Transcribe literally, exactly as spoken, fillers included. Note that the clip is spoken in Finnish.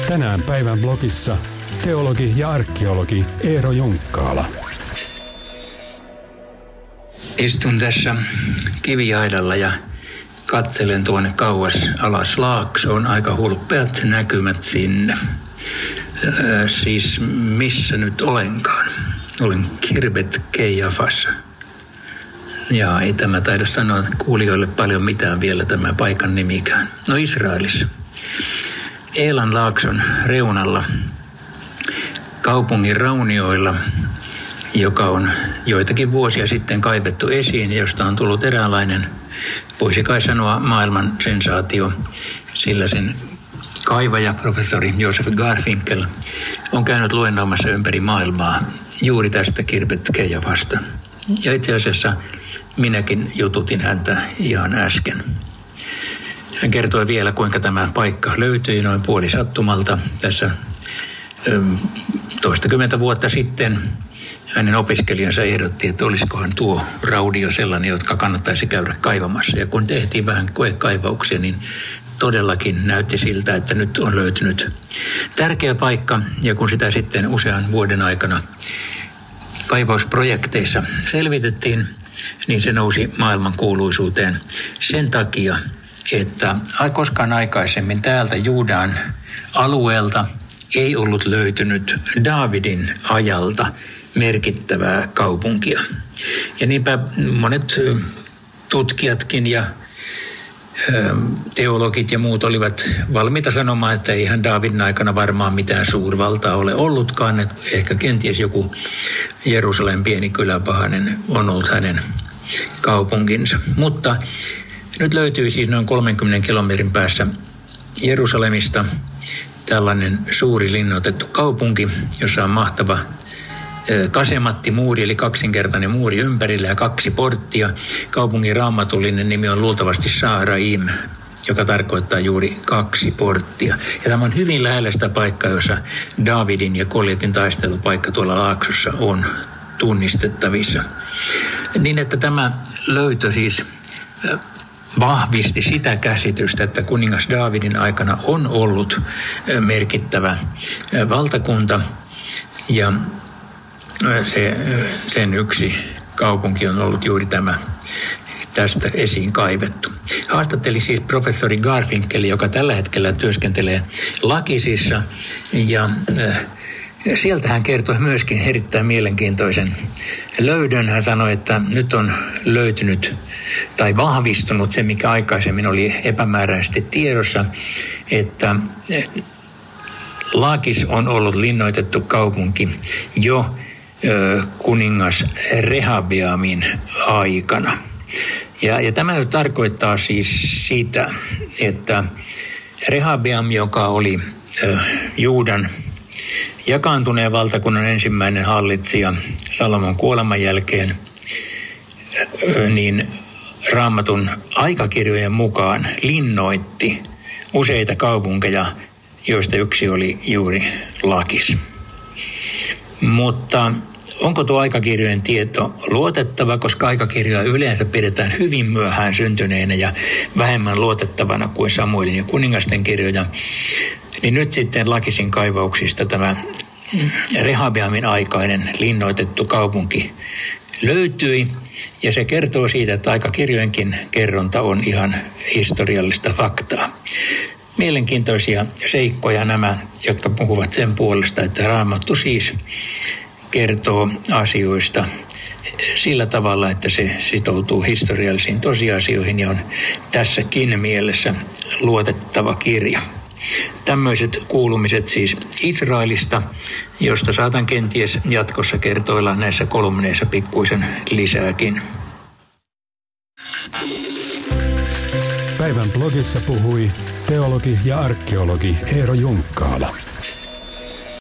Tänään päivän blogissa teologi ja arkeologi Eero Junkkaala. Istun tässä kiviaidalla ja katselen tuonne kauas alas laaksoon. Aika hulppeat näkymät sinne. Äh, siis missä nyt olenkaan? Olen Khirbet Qeiafassa. Ja ei tämä taida sanoa kuulijoille paljon mitään vielä tämä paikan nimikään. No Israelissa. Eelan laakson reunalla kaupungin raunioilla, joka on joitakin vuosia sitten kaivettu esiin ja josta on tullut eräänlainen, voisi kai sanoa, maailman sensaatio, sillä sen kaivaja, professori Joseph Garfinkel, on käynyt luennoimassa ympäri maailmaa juuri tästä Khirbet Qeiafasta. Ja itse asiassa minäkin jututin häntä ihan äsken. Hän kertoi vielä, kuinka tämä paikka löytyi noin puoli sattumalta tässä toistakymmentä vuotta sitten. Hänen opiskelijansa ehdotti, että olisikohan tuo raudio sellainen, jotka kannattaisi käydä kaivamassa. Ja kun tehtiin vähän koekaivauksia, niin todellakin näytti siltä, että nyt on löytynyt tärkeä paikka. Ja kun sitä sitten usean vuoden aikana kaivausprojekteissa selvitettiin, niin se nousi maailman kuuluisuuteen sen takia, että koskaan aikaisemmin täältä Juudan alueelta ei ollut löytynyt Daavidin ajalta merkittävää kaupunkia. Ja niinpä monet tutkijatkin ja teologit ja muut olivat valmiita sanomaan, että eihän Daavidin aikana varmaan mitään suurvaltaa ole ollutkaan, että ehkä kenties joku Jerusalem pieni kyläpahainen on ollut hänen kaupunkinsa. Mutta nyt löytyy siis noin kolmenkymmenen kilometrin päässä Jerusalemista tällainen suuri linnoitettu kaupunki, jossa on mahtava kasemattimuuri, eli kaksinkertainen muuri ympärillä ja kaksi porttia. Kaupungin raamatullinen nimi on luultavasti Saaraim, joka tarkoittaa juuri kaksi porttia. Ja tämä on hyvin lähellä sitä paikkaa, jossa Daavidin ja Goljatin taistelupaikka tuolla laaksossa on tunnistettavissa. Niin, että tämä löytö siis vahvisti sitä käsitystä, että kuningas Daavidin aikana on ollut merkittävä valtakunta ja se, sen yksi kaupunki on ollut juuri tämä tästä esiin kaivettu. Haastatteli siis professori Garfinkel, joka tällä hetkellä työskentelee Lakisissa ja sieltä hän kertoi myöskin erittäin mielenkiintoisen löydön. Hän sanoi, että nyt on löytynyt tai vahvistunut se, mikä aikaisemmin oli epämääräisesti tiedossa, että Lakis on ollut linnoitettu kaupunki jo kuningas Rehabeamin aikana. Ja, ja tämä tarkoittaa siis sitä, että Rehabeam, joka oli Juudan jakaantuneen valtakunnan ensimmäinen hallitsija Salomon kuoleman jälkeen, niin Raamatun aikakirjojen mukaan linnoitti useita kaupunkeja, joista yksi oli juuri Lakis. Mutta onko tuo aikakirjojen tieto luotettava, koska aikakirjoja yleensä pidetään hyvin myöhään syntyneenä ja vähemmän luotettavana kuin Samuelin ja kuningasten kirjoja, niin nyt sitten Lakisin kaivauksista tämä Rehabeamin aikainen linnoitettu kaupunki löytyi, ja se kertoo siitä, että aikakirjojenkin kerronta on ihan historiallista faktaa. Mielenkiintoisia seikkoja nämä, jotka puhuvat sen puolesta, että Raamattu siis kertoo asioista sillä tavalla, että se sitoutuu historiallisiin tosiasioihin ja on tässäkin mielessä luotettava kirja. Tämmöiset kuulumiset siis Israelista, josta saatan kenties jatkossa kertoilla näissä kolumneissa pikkuisen lisääkin. Päivän blogissa puhui teologi ja arkeologi Eero Junkkaala.